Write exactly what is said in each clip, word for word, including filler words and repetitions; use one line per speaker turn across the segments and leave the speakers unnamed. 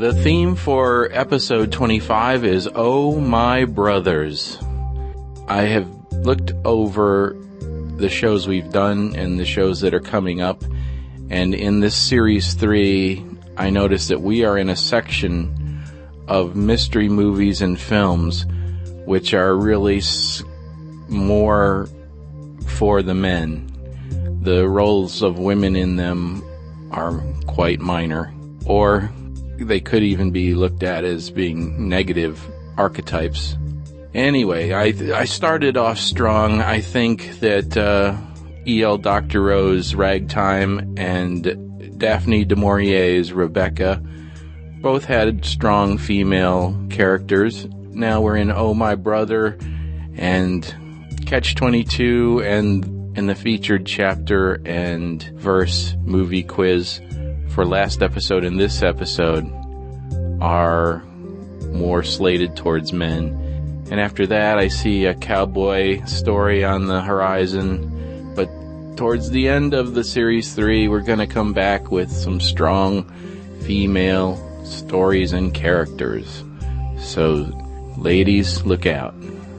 The theme for episode twenty-five is Oh My Brothers. I have looked over the shows we've done and the shows that are coming up, and in this series three, I noticed that we are in a section of mystery movies and films which are really s- more for the men. The roles of women in them are quite minor, or they could even be looked at as being negative archetypes. Anyway, I I started off strong. I think that uh, E L. Doctorow's Ragtime and Daphne du Maurier's Rebecca both had strong female characters. Now we're in Oh My Brother and Catch twenty-two and in the featured chapter and verse movie quiz for last episode and this episode are more slated towards men. And after that, I see a cowboy story on the horizon. But towards the end of the series three, we're going to come back with some strong female stories and characters. So, ladies, look out.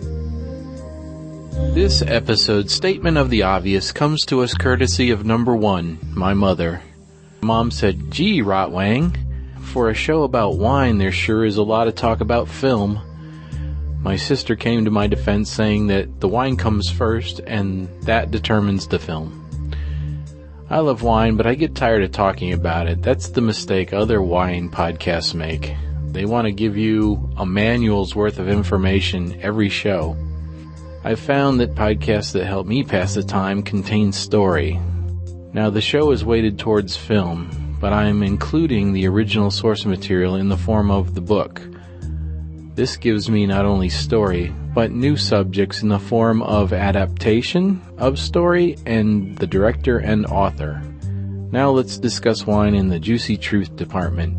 This episode's statement of the obvious comes to us courtesy of number one, my mother. Mom said, "Gee, Rotwang, for a show about wine, there sure is a lot of talk about film." My sister came to my defense saying that the wine comes first and that determines the film. I love wine, but I get tired of talking about it. That's the mistake other wine podcasts make. They want to give you a manual's worth of information every show. I've found that podcasts that help me pass the time contain story. Now, the show is weighted towards film, but I'm including the original source material in the form of the book. This gives me not only story, but new subjects in the form of adaptation of story and the director and author. Now let's discuss wine in the Juicy Truth department.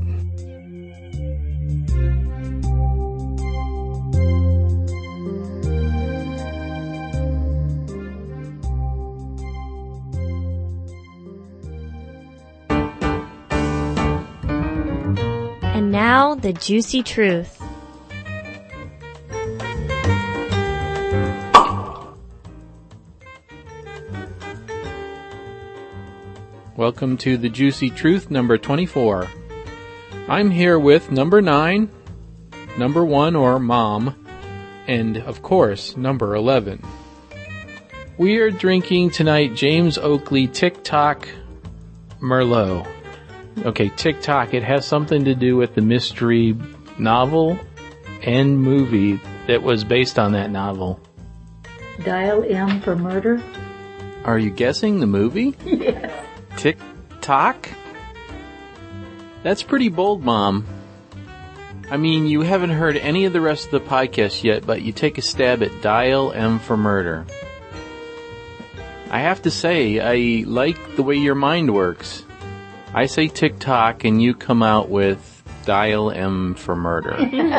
And now, the Juicy Truth.
Welcome to the Juicy Truth number twenty-four. I'm here with number nine, number one or Mom, and of course, number eleven. We are drinking tonight James Oakley Tick-Tock Merlot. Okay, Tick-Tock, it has something to do with the mystery novel and movie that was based on that novel.
Dial M for Murder?
Are you guessing the movie?
Yes.
Tick-Tock? That's pretty bold, Mom. I mean, you haven't heard any of the rest of the podcast yet, but you take a stab at Dial M for Murder. I have to say, I like the way your mind works. I say Tick-Tock and you come out with Dial M for Murder.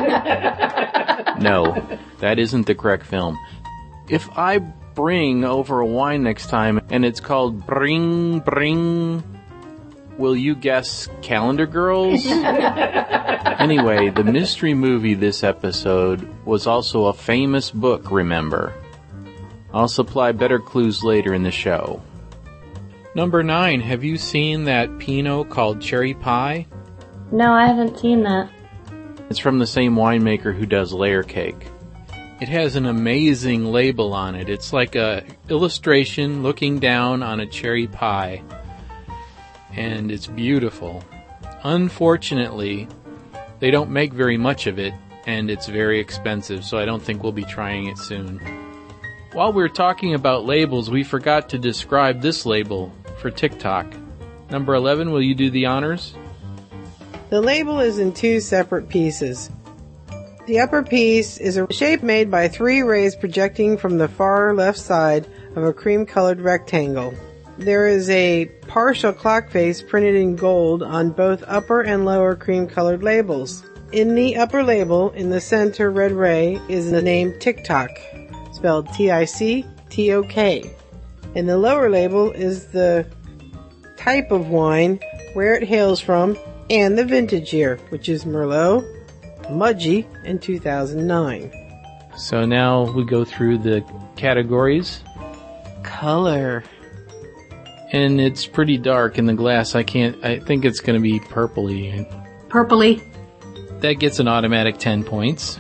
No, that isn't the correct film. If I bring over a wine next time and it's called Bring Bring, will you guess Calendar Girls? Anyway, the mystery movie this episode was also a famous book, remember. I'll supply better clues later in the show. Number nine, have you seen that Pinot called Cherry Pie?
No, I haven't seen that.
It's from the same winemaker who does Layer Cake. It has an amazing label on it. It's like a illustration looking down on a cherry pie. And it's beautiful. Unfortunately, they don't make very much of it, and it's very expensive, so I don't think we'll be trying it soon. While we're talking about labels, we forgot to describe this label for Tick-Tock. Number eleven, will you do the honors?
The label is in two separate pieces. The upper piece is a shape made by three rays projecting from the far left side of a cream-colored rectangle. There is a partial clock face printed in gold on both upper and lower cream-colored labels. In the upper label, in the center red ray, is the name Tick-Tock, spelled T I C T O K. In the lower label is the type of wine, where it hails from, and the vintage year, which is Merlot, Mudgee, and two thousand nine.
So now we go through the categories.
Color.
And it's pretty dark in the glass. I can't, I think it's going to be purpley.
Purpley.
That gets an automatic ten points.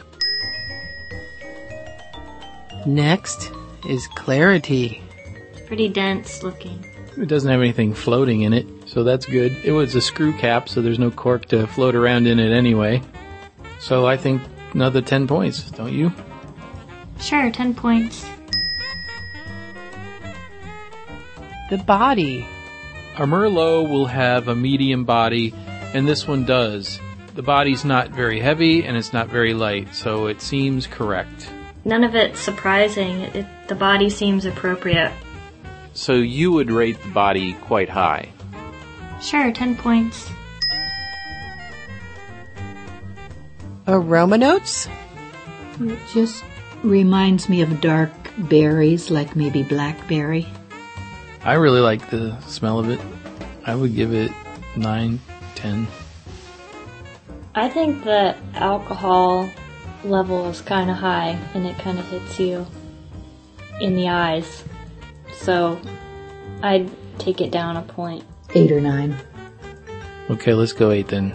Next is clarity.
Pretty dense looking.
It doesn't have anything floating in it, so that's good. It was a screw cap, so there's no cork to float around in it anyway. So I think another ten points, don't you?
Sure, ten points.
The body.
A Merlot will have a medium body, and this one does. The body's not very heavy, and it's not very light, so it seems correct.
None of it's surprising. It, it, the body seems appropriate.
So you would rate the body quite high.
Sure, ten points.
Aroma notes?
It just reminds me of dark berries, like maybe blackberry.
I really like the smell of it. I would give it nine, ten.
I think the alcohol level is kind of high, and it kind of hits you in the eyes. So I'd take it down a point.
Eight or nine.
Okay, let's go eight then.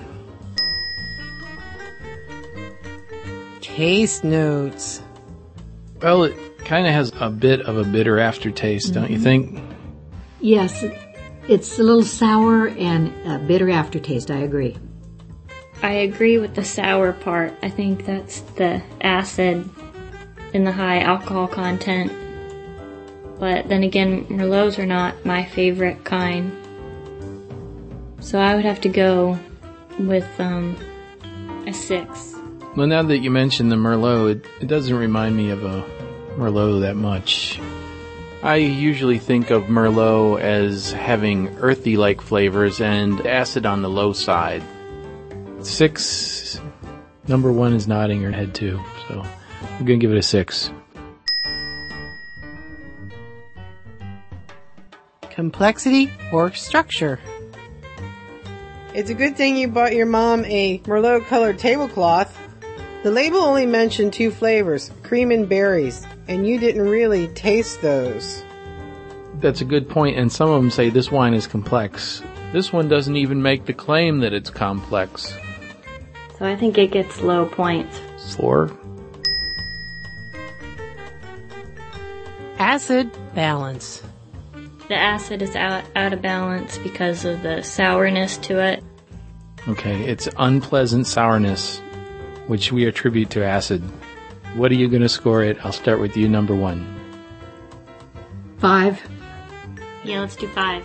Taste notes.
Well, it kind of has a bit of a bitter aftertaste, mm-hmm. don't you think?
Yes, it's a little sour and a bitter aftertaste, I agree.
I agree with the sour part. I think that's the acid and the high alcohol content. But then again, Merlots are not my favorite kind. So I would have to go with um, a six.
Well, now that you mentioned the Merlot, it, it doesn't remind me of a Merlot that much. I usually think of Merlot as having earthy-like flavors and acid on the low side. Six, number one is nodding her head too, so I'm going to give it a six.
Complexity or structure. It's a good thing you bought your mom a Merlot colored tablecloth. The label only mentioned two flavors, cream and berries, and you didn't really taste those.
That's a good point, and some of them say this wine is complex. This one doesn't even make the claim that it's complex.
So I think it gets low points.
Four.
Acid balance.
The acid is out, out of balance because of the sourness to it.
Okay, it's unpleasant sourness, which we attribute to acid. What are you going to score it? I'll start with you, number one.
Five.
Yeah, let's do five.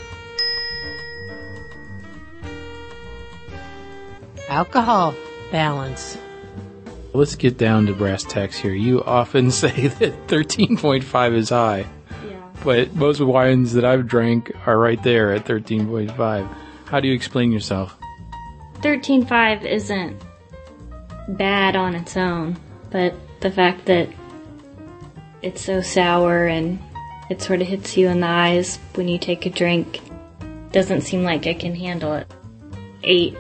Alcohol balance.
Let's get down to brass tacks here. You often say that thirteen point five is high.
Yeah.
But most wines that I've drank are right there at thirteen point five. How do you explain yourself?
thirteen point five isn't bad on its own, but the fact that it's so sour and it sort of hits you in the eyes when you take a drink doesn't seem like I can handle it. Eight.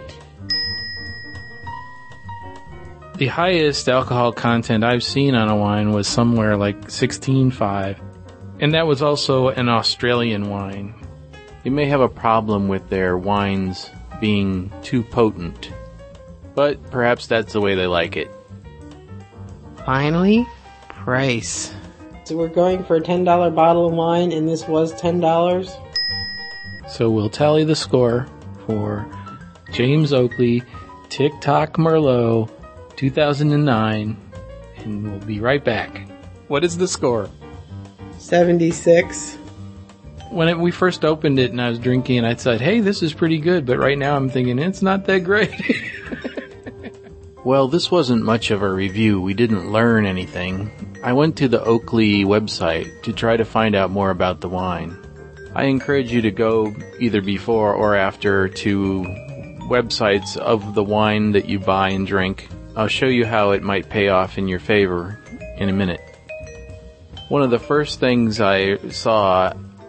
The highest alcohol content I've seen on a wine was somewhere like sixteen point five, and that was also an Australian wine. They may have a problem with their wines being too potent, but perhaps that's the way they like it.
Finally, price. So we're going for a ten dollar bottle of wine, and this was ten dollars?
So we'll tally the score for James Oakley TikTok Merlot two thousand nine, and we'll be right back. What is the score?
seventy-six.
When it, we first opened it and I was drinking, I said, hey, this is pretty good, but right now I'm thinking it's not that great. Well, this wasn't much of a review. We didn't learn anything. I went to the Oakley website to try to find out more about the wine. I encourage you to go either before or after to websites of the wine that you buy and drink. I'll show you how it might pay off in your favor in a minute. One of the first things I saw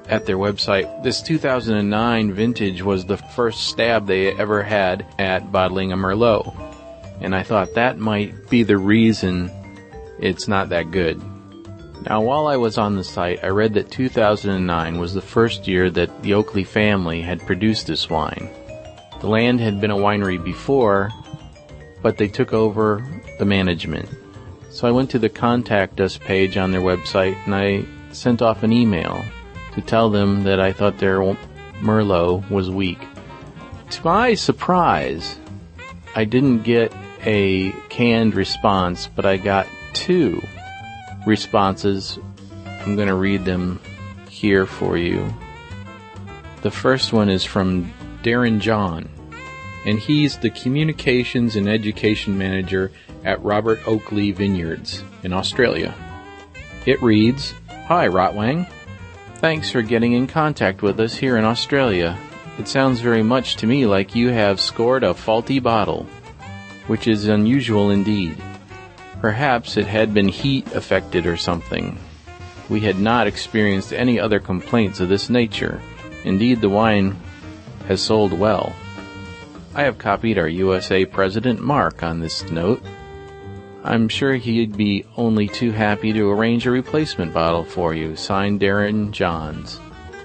at their website, this two thousand nine vintage was the first stab they ever had at bottling a Merlot. And I thought that might be the reason it's not that good. Now, while I was on the site, I read that two thousand nine was the first year that the Oakley family had produced this wine. The land had been a winery before, but they took over the management. So I went to the Contact Us page on their website, and I sent off an email to tell them that I thought their Merlot was weak. To my surprise, I didn't get a canned response, but I got two responses. I'm going to read them here for you. The first one is from Darren John, and he's the Communications and Education Manager at Robert Oakley Vineyards in Australia. It reads, "Hi, Rotwang. Thanks for getting in contact with us here in Australia. It sounds very much to me like you have scored a faulty bottle, which is unusual indeed. Perhaps it had been heat affected or something. We had not experienced any other complaints of this nature. Indeed, the wine has sold well. I have copied our U S A President Mark on this note. I'm sure he'd be only too happy to arrange a replacement bottle for you. Signed, Darren Johns."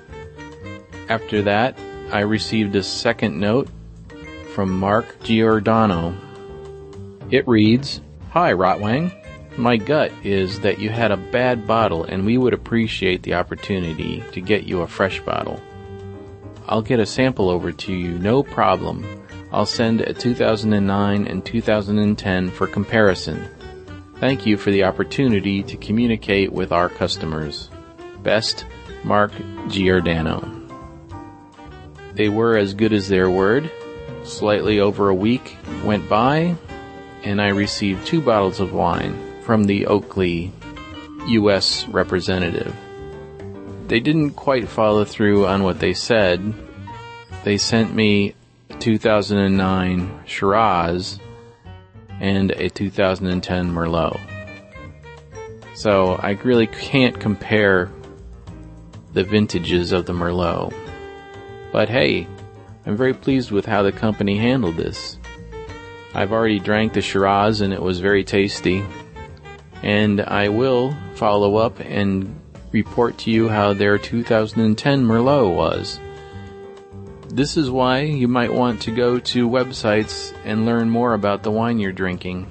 After that, I received a second note from Mark Giordano. It reads, "Hi, Rotwang. My gut is that you had a bad bottle and we would appreciate the opportunity to get you a fresh bottle. I'll get a sample over to you, no problem. I'll send a two thousand nine and two thousand ten for comparison. Thank you for the opportunity to communicate with our customers. Best, Mark Giordano." They were as good as their word. Slightly over a week went by, and I received two bottles of wine from the Oakley U S representative. They didn't quite follow through on what they said. They sent me two thousand nine Shiraz and a two thousand ten Merlot. So I really can't compare the vintages of the Merlot. But hey, I'm very pleased with how the company handled this. I've already drank the Shiraz and it was very tasty. And I will follow up and report to you how their two thousand ten Merlot was. This is why you might want to go to websites and learn more about the wine you're drinking.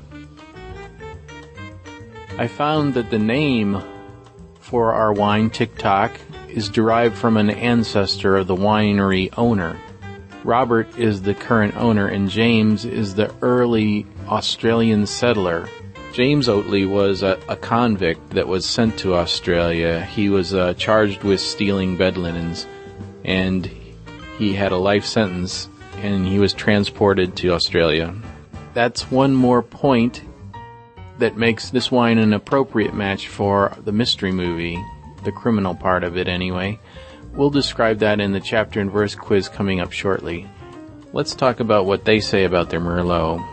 I found that the name for our wine, TikTok, is derived from an ancestor of the winery owner. Robert is the current owner and James is the early Australian settler. James Oakley was a, a convict that was sent to Australia. He was uh, charged with stealing bed linens, and he had a life sentence, and he was transported to Australia. That's one more point that makes this wine an appropriate match for the mystery movie, the criminal part of it anyway. We'll describe that in the chapter and verse quiz coming up shortly. Let's talk about what they say about their Merlot.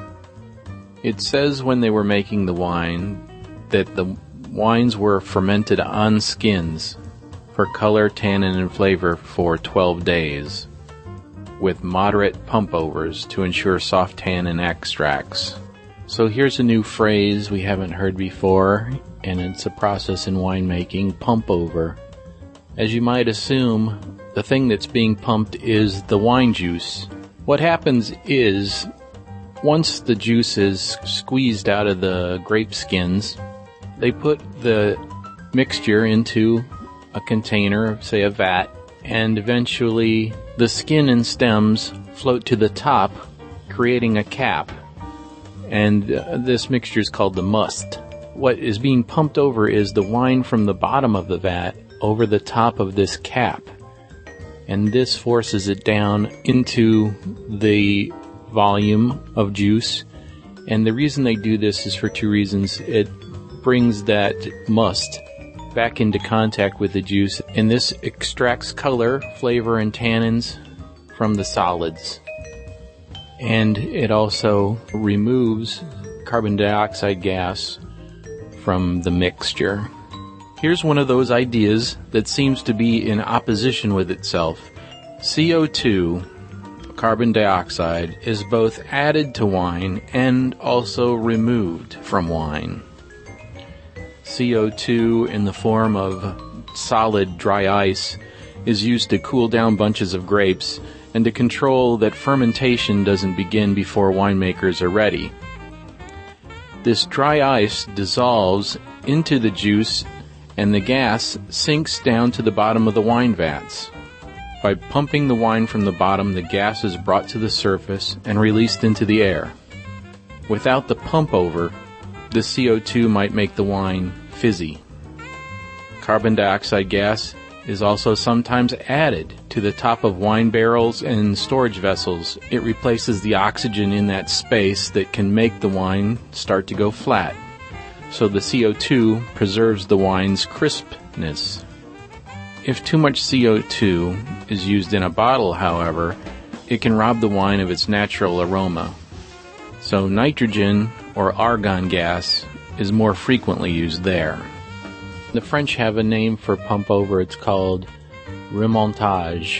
It says when they were making the wine that the wines were fermented on skins for color, tannin, and flavor for twelve days, with moderate pump-overs to ensure soft tannin extracts. So here's a new phrase we haven't heard before, and it's a process in winemaking, pump-over. As you might assume, the thing that's being pumped is the wine juice. What happens is, once the juice is squeezed out of the grape skins, they put the mixture into a container, say a vat, and eventually the skin and stems float to the top, creating a cap. And uh, this mixture is called the must. What is being pumped over is the wine from the bottom of the vat over the top of this cap. And this forces it down into the volume of juice. And the reason they do this is for two reasons. It brings that must back into contact with the juice, and this extracts color, flavor, and tannins from the solids. And it also removes carbon dioxide gas from the mixture. Here's one of those ideas that seems to be in opposition with itself. C O two, carbon dioxide, is both added to wine and also removed from wine. C O two in the form of solid dry ice is used to cool down bunches of grapes and to control that fermentation doesn't begin before winemakers are ready. This dry ice dissolves into the juice and the gas sinks down to the bottom of the wine vats. By pumping the wine from the bottom, the gas is brought to the surface and released into the air. Without the pump over, the C O two might make the wine fizzy. Carbon dioxide gas is also sometimes added to the top of wine barrels and storage vessels. It replaces the oxygen in that space that can make the wine start to go flat. So the C O two preserves the wine's crispness. If too much C O two is used in a bottle, however, it can rob the wine of its natural aroma. So nitrogen or argon gas is more frequently used there. The French have a name for pump over. It's called remontage.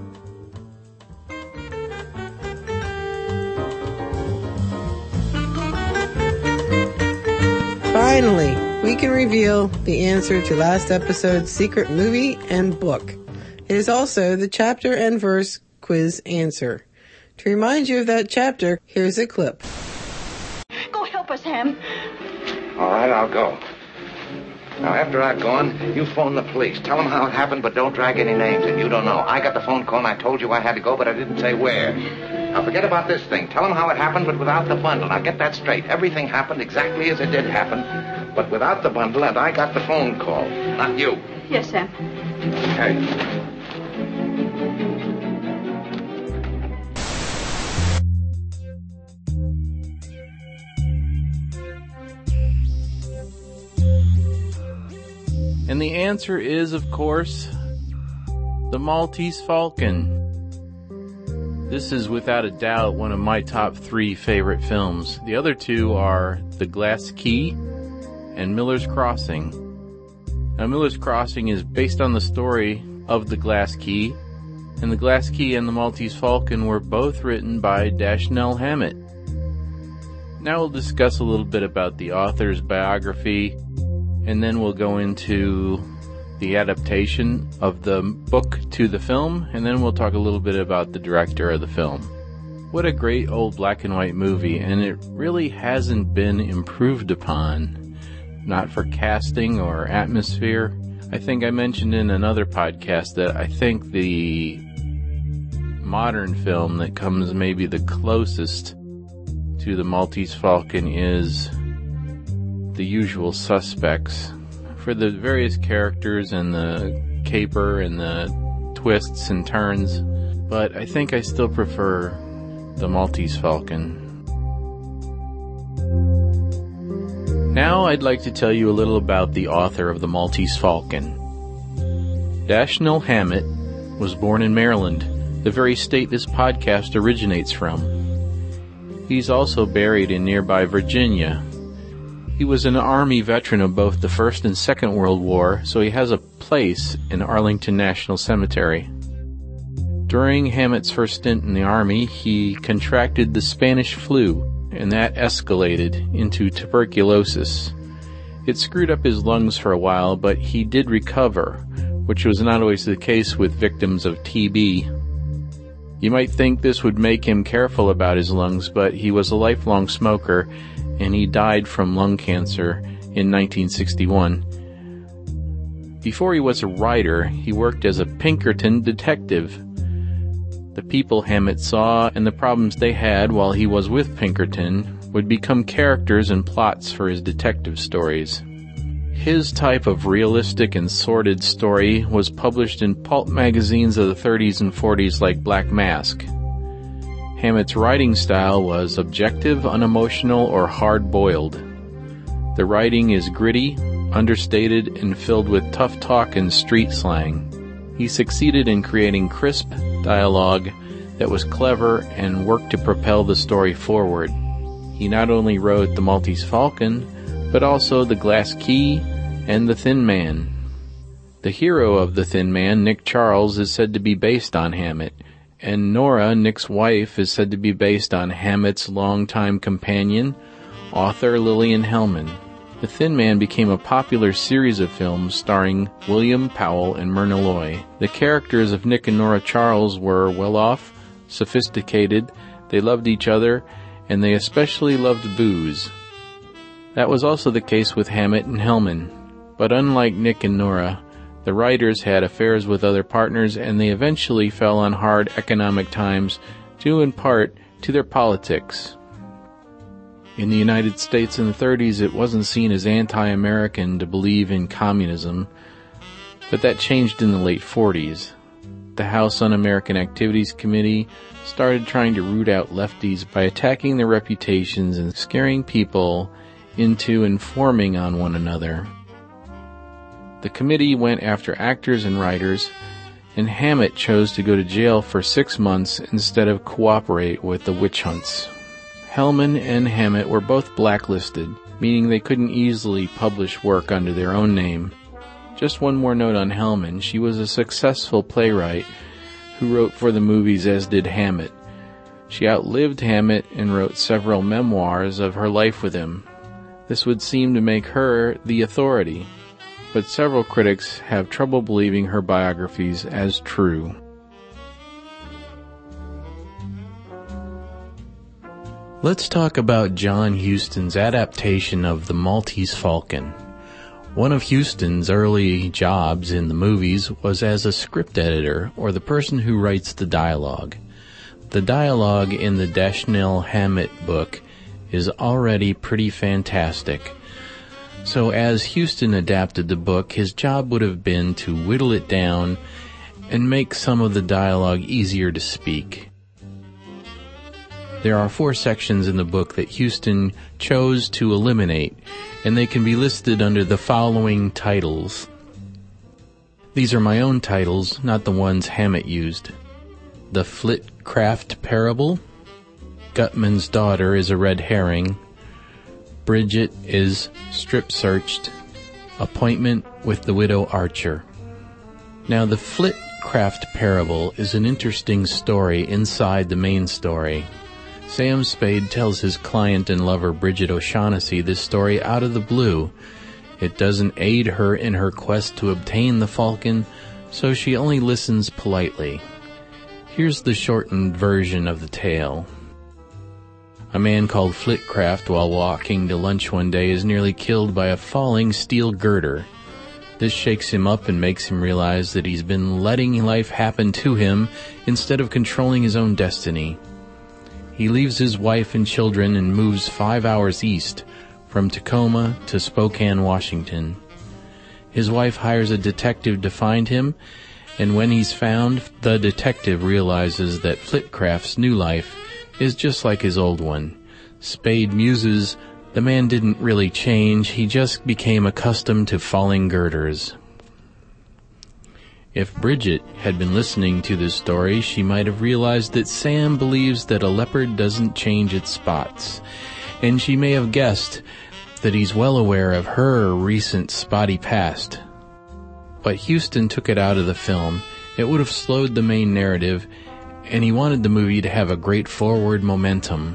Finally, we can reveal the answer to last episode's secret movie and book. It is also the chapter and verse quiz answer. To remind you of that chapter, here's a clip.
Go help us, Ham.
All right, I'll go. Now, after I've gone, you phone the police. Tell them how it happened, but don't drag any names in. You don't know. I got the phone call and I told you I had to go, but I didn't say where. Now, forget about this thing. Tell them how it happened, but without the bundle. Now, get that straight. Everything happened exactly as it did happen, but without the bundle, and I got the phone call. Not you.
Yes, Sam.
Okay.
And the answer is, of course, The Maltese Falcon. This is without a doubt one of my top three favorite films. The other two are The Glass Key and Miller's Crossing. Now, Miller's Crossing is based on the story of The Glass Key, and The Glass Key and The Maltese Falcon were both written by Dashiell Hammett. Now we'll discuss a little bit about the author's biography, and then we'll go into the adaptation of the book to the film, and then we'll talk a little bit about the director of the film. What a great old black and white movie, and it really hasn't been improved upon, not for casting or atmosphere. I think I mentioned in another podcast that I think the modern film that comes maybe the closest to The Maltese Falcon is The Usual Suspects, for the various characters and the caper and the twists and turns, but I think I still prefer The Maltese Falcon. Now I'd like to tell you a little about the author of The Maltese Falcon. Dashiell Hammett was born in Maryland, the very state this podcast originates from. He's also buried in nearby Virginia. He was an Army veteran of both the First and Second World War, so he has a place in Arlington National Cemetery. During Hammett's first stint in the Army, he contracted the Spanish flu, and that escalated into tuberculosis. It screwed up his lungs for a while, but he did recover, which was not always the case with victims of T B. You might think this would make him careful about his lungs, but he was a lifelong smoker, and he died from lung cancer in nineteen sixty-one. Before he was a writer, he worked as a Pinkerton detective. The people Hammett saw and the problems they had while he was with Pinkerton would become characters and plots for his detective stories. His type of realistic and sordid story was published in pulp magazines of the thirties and forties like Black Mask. Hammett's writing style was objective, unemotional, or hard-boiled. The writing is gritty, understated, and filled with tough talk and street slang. He succeeded in creating crisp dialogue that was clever and worked to propel the story forward. He not only wrote The Maltese Falcon, but also The Glass Key and The Thin Man. The hero of The Thin Man, Nick Charles, is said to be based on Hammett, and Nora, Nick's wife, is said to be based on Hammett's longtime companion, author Lillian Hellman. The Thin Man became a popular series of films starring William Powell and Myrna Loy. The characters of Nick and Nora Charles were well-off, sophisticated, they loved each other, and they especially loved booze. That was also the case with Hammett and Hellman. But unlike Nick and Nora, the writers had affairs with other partners, and they eventually fell on hard economic times, due in part to their politics. In the United States in the thirties, it wasn't seen as anti-American to believe in communism, but that changed in the late forties. The House Un-American Activities Committee started trying to root out lefties by attacking their reputations and scaring people into informing on one another. The committee went after actors and writers, and Hammett chose to go to jail for six months instead of cooperate with the witch hunts. Hellman and Hammett were both blacklisted, meaning they couldn't easily publish work under their own name. Just one more note on Hellman. She was a successful playwright who wrote for the movies, as did Hammett. She outlived Hammett and wrote several memoirs of her life with him. This would seem to make her the authority, but several critics have trouble believing her biographies as true. Let's talk about John Huston's adaptation of The Maltese Falcon. One of Huston's early jobs in the movies was as a script editor, or the person who writes the dialogue. The dialogue in the Dashiell Hammett book is already pretty fantastic. So as Huston adapted the book, his job would have been to whittle it down and make some of the dialogue easier to speak. There are four sections in the book that Huston chose to eliminate, and they can be listed under the following titles. These are my own titles, not the ones Hammett used. The Flitcraft Parable, Gutman's Daughter is a Red Herring, Bridget is Strip-Searched, Appointment with the Widow Archer. Now, the Flitcraft Parable is an interesting story inside the main story. Sam Spade tells his client and lover Bridget O'Shaughnessy this story out of the blue. It doesn't aid her in her quest to obtain the falcon, so she only listens politely. Here's the shortened version of the tale. A man called Flitcraft, while walking to lunch one day, is nearly killed by a falling steel girder. This shakes him up and makes him realize that he's been letting life happen to him instead of controlling his own destiny. He leaves his wife and children and moves five hours east, from Tacoma to Spokane, Washington. His wife hires a detective to find him, and when he's found, the detective realizes that Flitcraft's new life is just like his old one. Spade muses, the man didn't really change, he just became accustomed to falling girders. If Bridget had been listening to this story, she might have realized that Sam believes that a leopard doesn't change its spots, and she may have guessed that he's well aware of her recent spotty past. But Huston took it out of the film. It would have slowed the main narrative, and he wanted the movie to have a great forward momentum.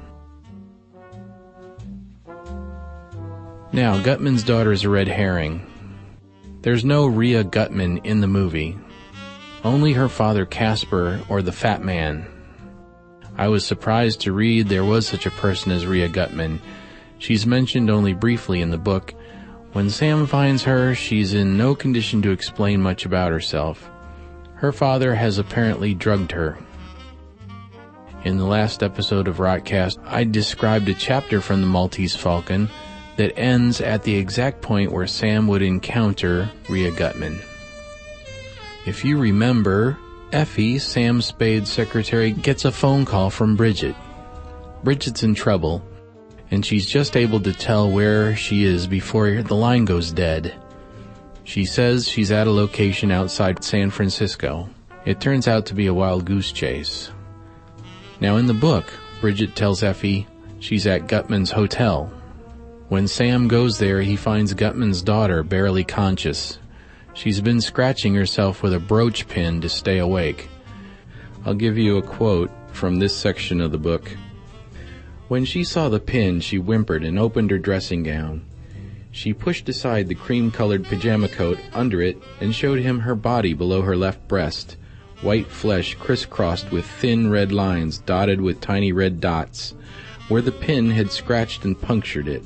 Now, Gutman's Daughter is a Red Herring. There's no Rhea Gutman in the movie. Only her father Casper, or the Fat Man. I was surprised to read there was such a person as Rhea Gutman. She's mentioned only briefly in the book. When Sam finds her, she's in no condition to explain much about herself. Her father has apparently drugged her. In the last episode of Rotcast, I described a chapter from The Maltese Falcon that ends at the exact point where Sam would encounter Rhea Gutman. If you remember, Effie, Sam Spade's secretary, gets a phone call from Bridget. Bridget's in trouble, and she's just able to tell where she is before the line goes dead. She says she's at a location outside San Francisco. It turns out to be a wild goose chase. Now in the book, Bridget tells Effie she's at Gutman's hotel. When Sam goes there, he finds Gutman's daughter barely conscious. She's been scratching herself with a brooch pin to stay awake. I'll give you a quote from this section of the book. When she saw the pin, she whimpered and opened her dressing gown. She pushed aside the cream-colored pajama coat under it and showed him her body below her left breast, white flesh crisscrossed with thin red lines dotted with tiny red dots, where the pin had scratched and punctured it.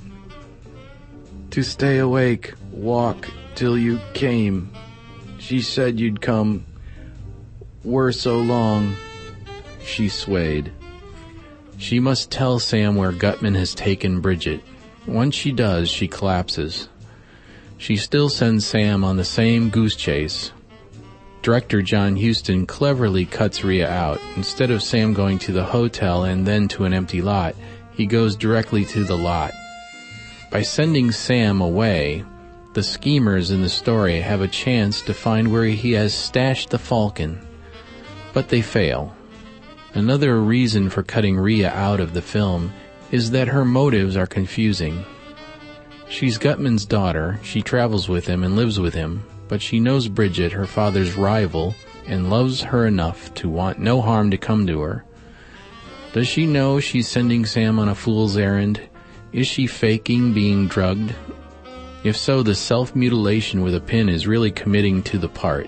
To stay awake, walk till you came. She said you'd come. Were so long. She swayed. She must tell Sam where Gutman has taken Bridget. Once she does, she collapses. She still sends Sam on the same goose chase. Director John Huston cleverly cuts Rhea out. Instead of Sam going to the hotel and then to an empty lot, he goes directly to the lot. By sending Sam away, the schemers in the story have a chance to find where he has stashed the Falcon. But they fail. Another reason for cutting Rhea out of the film is that her motives are confusing. She's Gutman's daughter, she travels with him and lives with him, but she knows Bridget, her father's rival, and loves her enough to want no harm to come to her. Does she know she's sending Sam on a fool's errand? Is she faking being drugged? If so, the self-mutilation with a pin is really committing to the part.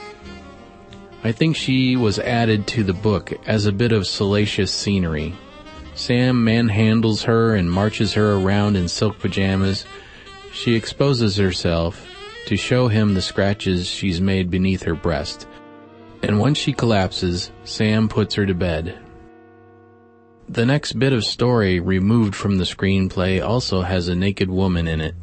I think she was added to the book as a bit of salacious scenery. Sam manhandles her and marches her around in silk pajamas. She exposes herself to show him the scratches she's made beneath her breast. And once she collapses, Sam puts her to bed. The next bit of story removed from the screenplay also has a naked woman in it.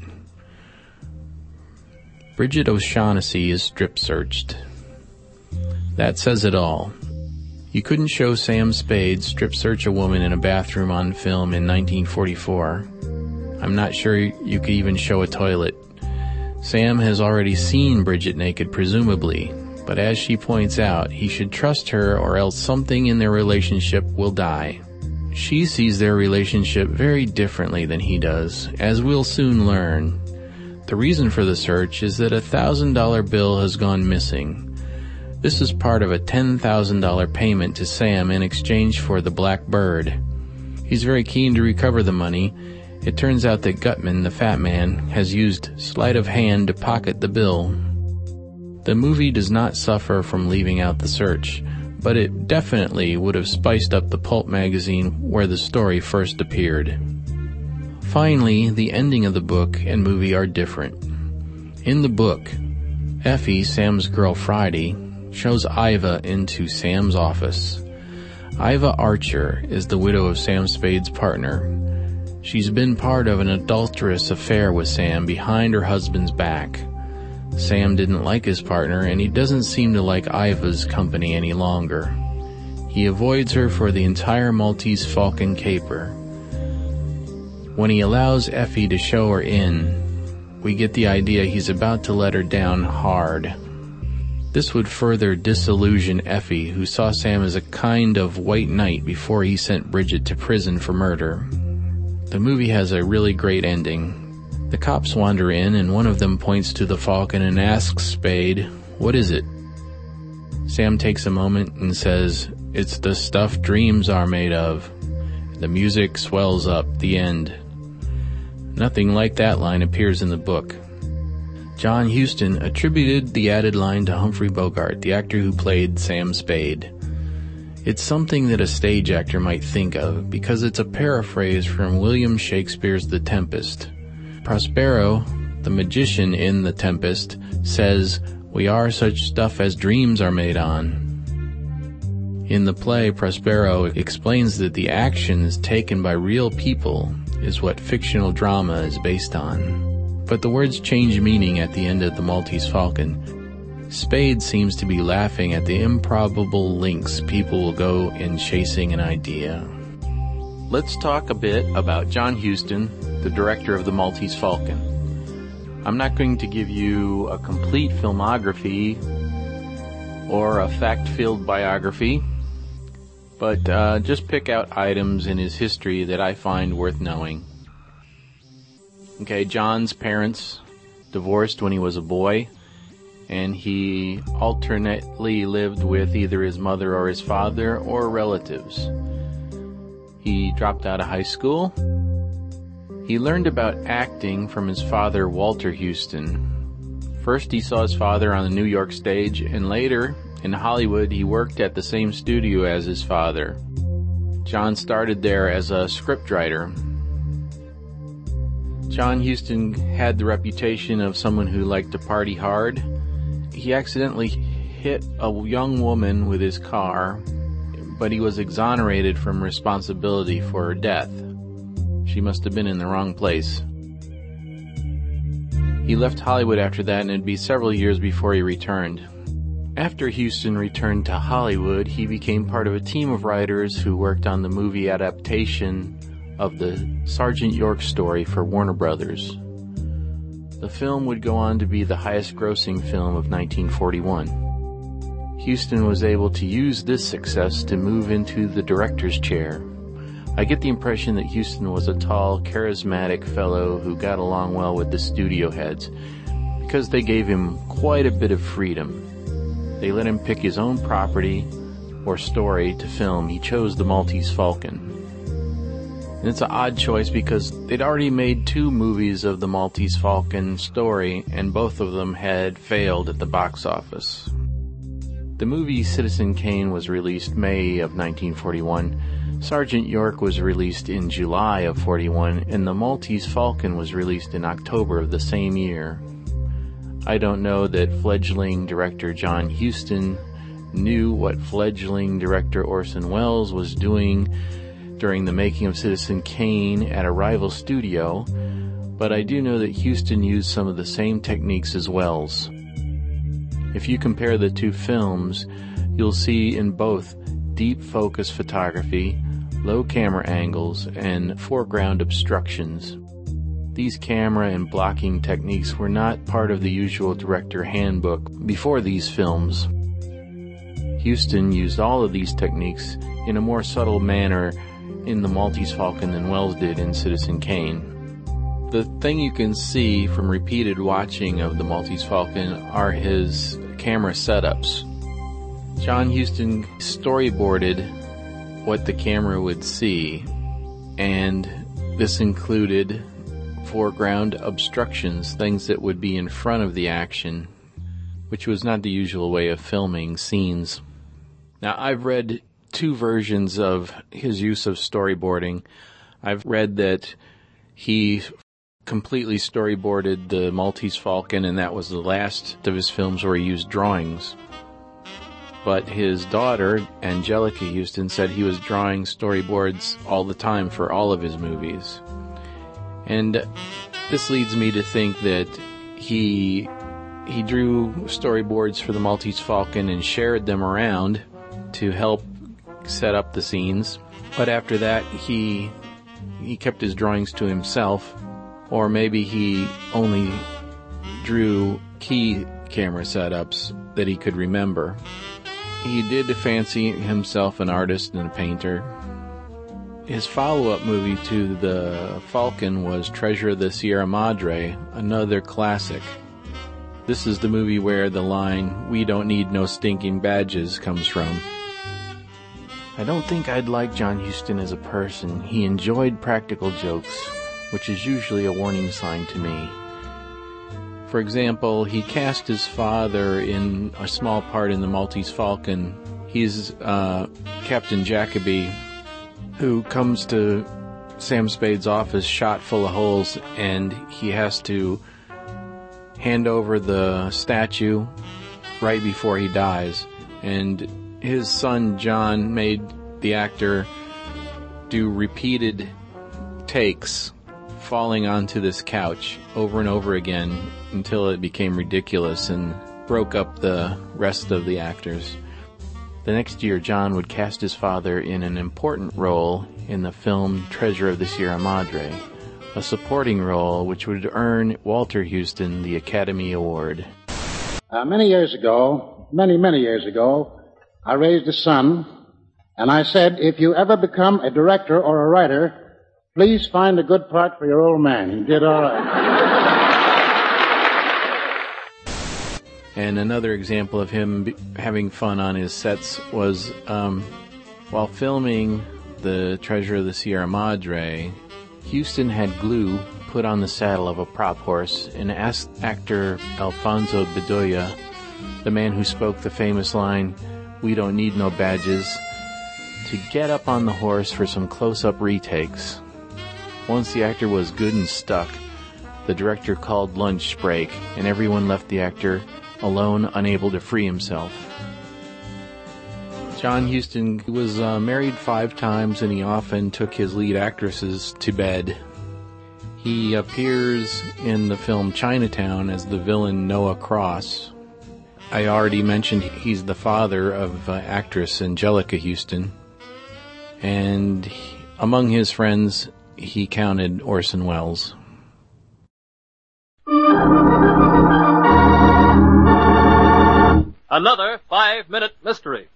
Bridget O'Shaughnessy is strip-searched. That says it all. You couldn't show Sam Spade strip-search a woman in a bathroom on film in nineteen forty-four. I'm not sure you could even show a toilet. Sam has already seen Bridget naked, presumably, but as she points out, he should trust her or else something in their relationship will die. She sees their relationship very differently than he does, as we'll soon learn. The reason for the search is that a one thousand dollars bill has gone missing. This is part of a ten thousand dollars payment to Sam in exchange for the Black Bird. He's very keen to recover the money. It turns out that Gutman, the fat man, has used sleight of hand to pocket the bill. The movie does not suffer from leaving out the search, but it definitely would have spiced up the pulp magazine where the story first appeared. Finally, the ending of the book and movie are different. In the book, Effie, Sam's girl Friday, shows Iva into Sam's office. Iva Archer is the widow of Sam Spade's partner. She's been part of an adulterous affair with Sam behind her husband's back. Sam didn't like his partner, and he doesn't seem to like Iva's company any longer. He avoids her for the entire Maltese Falcon caper. When he allows Effie to show her in, we get the idea he's about to let her down hard. This would further disillusion Effie, who saw Sam as a kind of white knight before he sent Bridget to prison for murder. The movie has a really great ending. The cops wander in, and one of them points to the Falcon and asks Spade, "What is it?" Sam takes a moment and says, "It's the stuff dreams are made of." The music swells up. The end. Nothing like that line appears in the book. John Huston attributed the added line to Humphrey Bogart, the actor who played Sam Spade. It's something that a stage actor might think of, because it's a paraphrase from William Shakespeare's The Tempest. Prospero, the magician in The Tempest, says, "We are such stuff as dreams are made on." In the play, Prospero explains that the actions taken by real people is what fictional drama is based on. But the words change meaning at the end of The Maltese Falcon. Spade seems to be laughing at the improbable lengths people will go in chasing an idea. Let's talk a bit about John Huston, the director of The Maltese Falcon. I'm not going to give you a complete filmography or a fact-filled biography, but uh, just pick out items in his history that I find worth knowing. Okay, John's parents divorced when he was a boy, and he alternately lived with either his mother or his father or relatives. He dropped out of high school. He learned about acting from his father, Walter Huston. First, he saw his father on the New York stage, and later, in Hollywood, he worked at the same studio as his father. John started there as a scriptwriter. John Huston had the reputation of someone who liked to party hard. He accidentally hit a young woman with his car, but he was exonerated from responsibility for her death. She must have been in the wrong place. He left Hollywood after that, and it'd be several years before he returned. After Huston returned to Hollywood, he became part of a team of writers who worked on the movie adaptation of the Sergeant York story for Warner Brothers. The film would go on to be the highest-grossing film of nineteen forty-one. Huston was able to use this success to move into the director's chair. I get the impression that Huston was a tall, charismatic fellow who got along well with the studio heads because they gave him quite a bit of freedom. They let him pick his own property or story to film. He chose The Maltese Falcon. And it's an odd choice because they'd already made two movies of the Maltese Falcon story, and both of them had failed at the box office. The movie Citizen Kane was released May of nineteen forty-one. Sergeant York was released in July of forty-one, and The Maltese Falcon was released in October of the same year. I don't know that fledgling director John Huston knew what fledgling director Orson Welles was doing during the making of Citizen Kane at a rival studio, but I do know that Huston used some of the same techniques as Welles. If you compare the two films, you'll see in both deep focus photography, low camera angles, and foreground obstructions. These camera and blocking techniques were not part of the usual director handbook before these films. Huston used all of these techniques in a more subtle manner in The Maltese Falcon than Welles did in Citizen Kane. The thing you can see from repeated watching of The Maltese Falcon are his camera setups. John Huston storyboarded what the camera would see, and this included foreground obstructions, things that would be in front of the action, which was not the usual way of filming scenes. Now, I've read two versions of his use of storyboarding. I've read that he completely storyboarded the Maltese Falcon, and that was the last of his films where he used drawings. But his daughter, Angelica Huston, said he was drawing storyboards all the time for all of his movies. And this leads me to think that he he drew storyboards for the Maltese Falcon and shared them around to help set up the scenes. But after that, he he kept his drawings to himself, or maybe he only drew key camera setups that he could remember. He did fancy himself an artist and a painter. His follow-up movie to the Falcon was Treasure of the Sierra Madre, another classic. This is the movie where the line, "We don't need no stinking badges," comes from. I don't think I'd like John Huston as a person. He enjoyed practical jokes, which is usually a warning sign to me. For example, he cast his father in a small part in the Maltese Falcon. He's uh, Captain Jacoby, who comes to Sam Spade's office shot full of holes, and he has to hand over the statue right before he dies. And his son John made the actor do repeated takes falling onto this couch over and over again until it became ridiculous and broke up the rest of the actors. The next year, John would cast his father in an important role in the film Treasure of the Sierra Madre, a supporting role which would earn Walter Huston the Academy Award.
Uh, many years ago, many, many years ago, I raised a son, and I said, if you ever become a director or a writer, Please find a good part for your old man. He did all right.
And another example of him be- having fun on his sets was um, while filming The Treasure of the Sierra Madre, Huston had glue put on the saddle of a prop horse and asked actor Alfonso Bedoya, the man who spoke the famous line, "We don't need no badges," to get up on the horse for some close-up retakes. Once the actor was good and stuck, the director called lunch break, and everyone left the actor alone, unable to free himself. John Huston was uh, married five times, and he often took his lead actresses to bed. He appears in the film Chinatown as the villain Noah Cross. I already mentioned he's the father of uh, actress Angelica Huston. And he, among his friends, he counted Orson Welles.
Another five-minute mystery.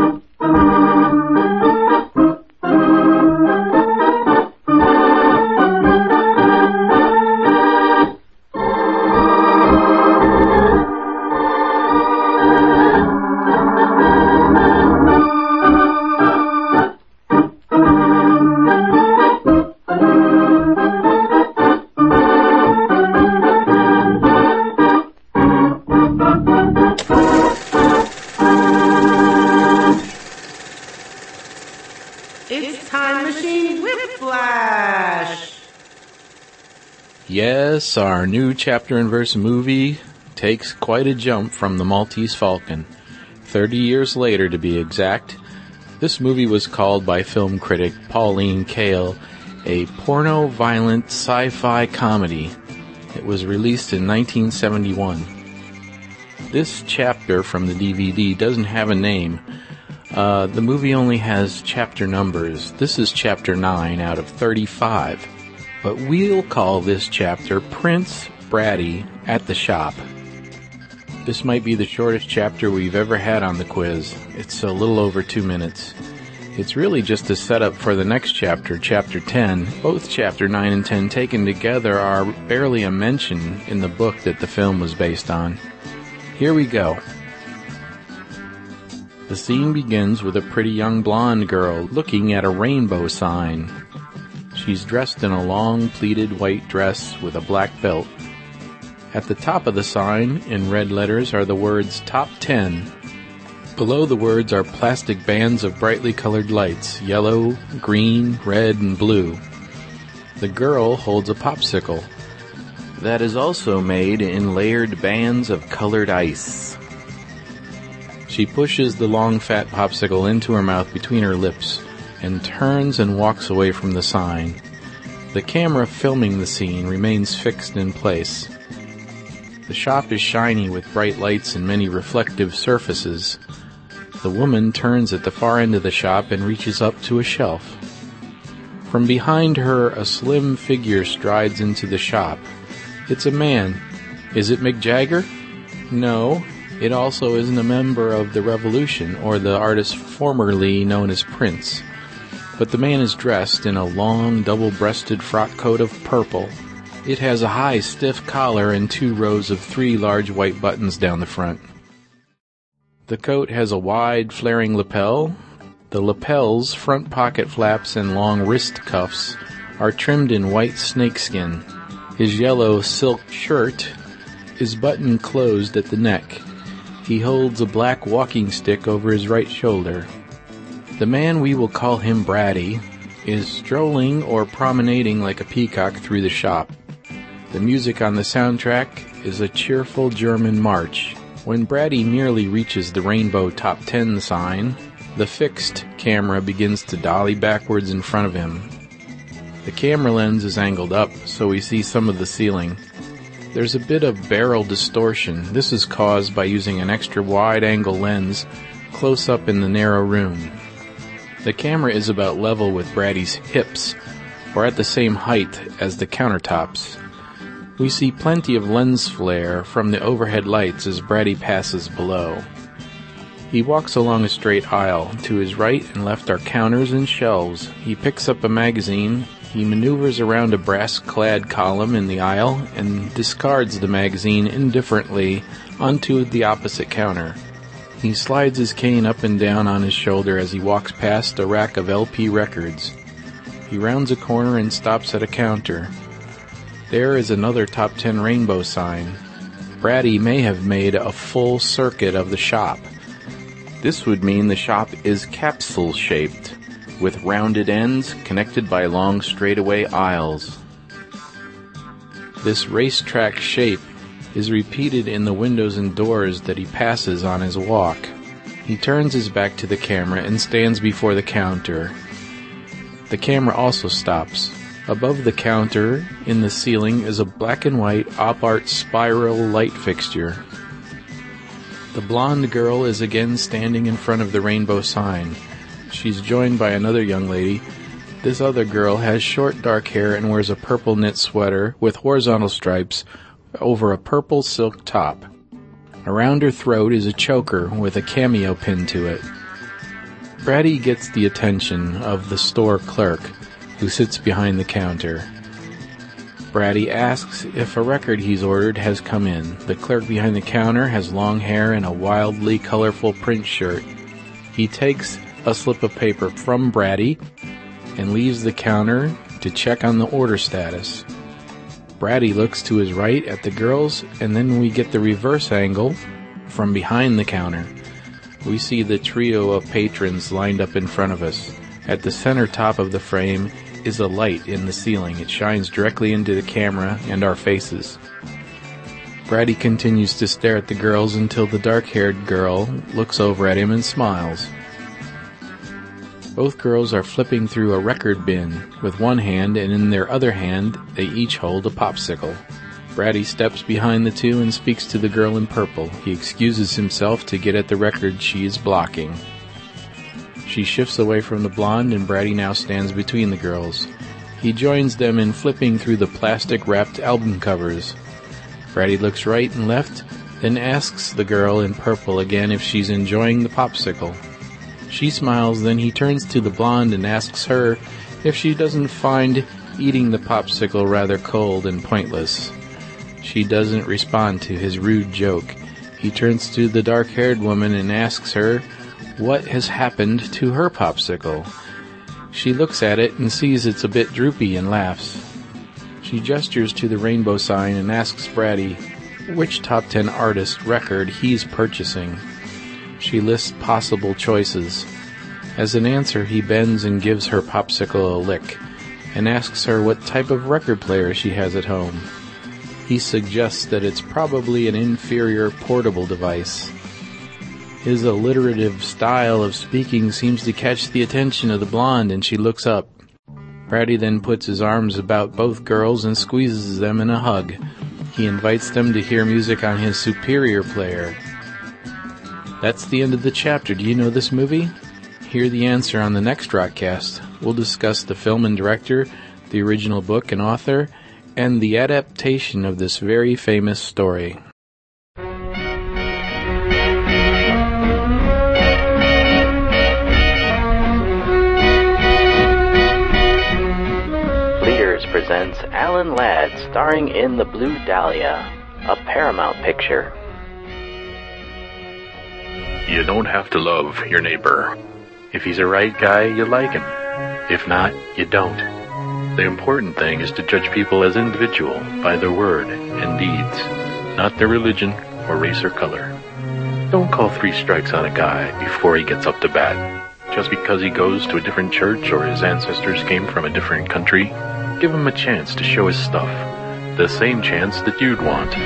Yes, our new chapter and verse movie takes quite a jump from The Maltese Falcon. Thirty years later, to be exact, this movie was called by film critic Pauline Kael a porno-violent sci-fi comedy. It was released in nineteen seventy-one. This chapter from the D V D doesn't have a name. Uh, the movie only has chapter numbers. This is chapter nine out of thirty-five. But we'll call this chapter Prince Bratty at the Shop. This might be the shortest chapter we've ever had on the quiz. It's a little over two minutes. It's really just a setup for the next chapter, chapter ten. Both chapter nine and ten taken together are barely a mention in the book that the film was based on. Here we go. The scene begins with a pretty young blonde girl looking at a rainbow sign. She's dressed in a long pleated white dress with a black belt. At the top of the sign, in red letters, are the words Top ten. Below the words are plastic bands of brightly colored lights, yellow, green, red, and blue. The girl holds a popsicle that is also made in layered bands of colored ice. She pushes the long fat popsicle into her mouth between her lips and turns and walks away from the sign. The camera filming the scene remains fixed in place. The shop is shiny with bright lights and many reflective surfaces. The woman turns at the far end of the shop and reaches up to a shelf. From behind her, a slim figure strides into the shop. It's a man. Is it Mick Jagger? No. It also isn't a member of the Revolution or the artist formerly known as Prince. But the man is dressed in a long, double-breasted frock coat of purple. It has a high, stiff collar and two rows of three large white buttons down the front. The coat has a wide, flaring lapel. The lapel's front pocket flaps and long wrist cuffs are trimmed in white snakeskin. His yellow silk shirt is buttoned closed at the neck. He holds a black walking stick over his right shoulder. The man, we will call him Bratty, is strolling or promenading like a peacock through the shop. The music on the soundtrack is a cheerful German march. When Bratty nearly reaches the rainbow top ten sign, the fixed camera begins to dolly backwards in front of him. The camera lens is angled up, so we see some of the ceiling. There's a bit of barrel distortion. This is caused by using an extra wide-angle lens close up in the narrow room. The camera is about level with Bratty's hips, or at the same height as the countertops. We see plenty of lens flare from the overhead lights as Bratty passes below. He walks along a straight aisle. To his right and left are counters and shelves. He picks up a magazine He maneuvers around a brass-clad column in the aisle and discards the magazine indifferently onto the opposite counter. He slides his cane up and down on his shoulder as he walks past a rack of L P records. He rounds a corner and stops at a counter. There is another Top Ten Rainbow sign. Brady may have made a full circuit of the shop. This would mean the shop is capsule-shaped, with rounded ends connected by long straightaway aisles. This racetrack shape is repeated in the windows and doors that he passes on his walk. He turns his back to the camera and stands before the counter. The camera also stops. Above the counter, in the ceiling, is a black and white op-art spiral light fixture. The blonde girl is again standing in front of the rainbow sign. She's joined by another young lady. This other girl has short dark hair and wears a purple knit sweater with horizontal stripes over a purple silk top. Around her throat is a choker with a cameo pin to it. Brady gets the attention of the store clerk, who sits behind the counter. Brady asks if a record he's ordered has come in. The clerk behind the counter has long hair and a wildly colorful print shirt. He takes a slip of paper from Brady and leaves the counter to check on the order status. Brady looks to his right at the girls, and then we get the reverse angle from behind the counter. We see the trio of patrons lined up in front of us. At the center top of the frame is a light in the ceiling. It shines directly into the camera and our faces. Brady continues to stare at the girls until the dark-haired girl looks over at him and smiles. Both girls are flipping through a record bin with one hand, and in their other hand they each hold a popsicle. Brady steps behind the two and speaks to the girl in purple. He excuses himself to get at the record she is blocking. She shifts away from the blonde, and Brady now stands between the girls. He joins them in flipping through the plastic-wrapped album covers. Brady looks right and left, then asks the girl in purple again if she's enjoying the popsicle. She smiles, then he turns to the blonde and asks her if she doesn't find eating the popsicle rather cold and pointless. She doesn't respond to his rude joke. He turns to the dark-haired woman and asks her what has happened to her popsicle. She looks at it and sees it's a bit droopy and laughs. She gestures to the rainbow sign and asks Brady which top ten artist record he's purchasing. She lists possible choices. As an answer, he bends and gives her popsicle a lick, and asks her what type of record player she has at home. He suggests that it's probably an inferior portable device. His alliterative style of speaking seems to catch the attention of the blonde, and she looks up. Brady then puts his arms about both girls and squeezes them in a hug. He invites them to hear music on his superior player. That's the end of the chapter. Do you know this movie? Hear the answer on the next Rockcast. We'll discuss the film and director, the original book and author, and the adaptation of this very famous story.
Leaders presents Alan Ladd starring in The Blue Dahlia, a Paramount picture.
You don't have to love your neighbor. If he's a right guy, you like him. If not, you don't. The important thing is to judge people as individual by their word and deeds, not their religion or race or color. Don't call three strikes on a guy before he gets up to bat. Just because he goes to a different church or his ancestors came from a different country, give him a chance to show his stuff. The same chance that you'd want.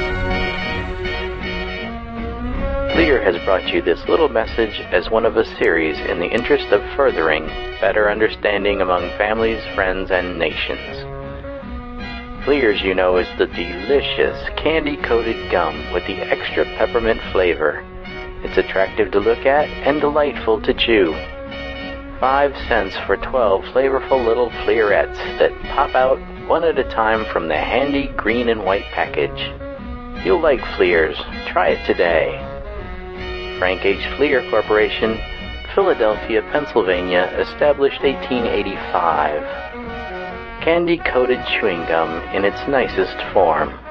Lear has brought you this little message as one of a series in the interest of furthering better understanding among families, friends, and nations. Lear's, you know, is the delicious candy-coated gum with the extra peppermint flavor. It's attractive to look at and delightful to chew. Five cents for twelve flavorful little Flearettes that pop out one at a time from the handy green and white package. You'll like Flear's. Try it today. Frank H. Fleer Corporation, Philadelphia, Pennsylvania, established eighteen eighty-five. candy-coated chewing gum in its nicest form.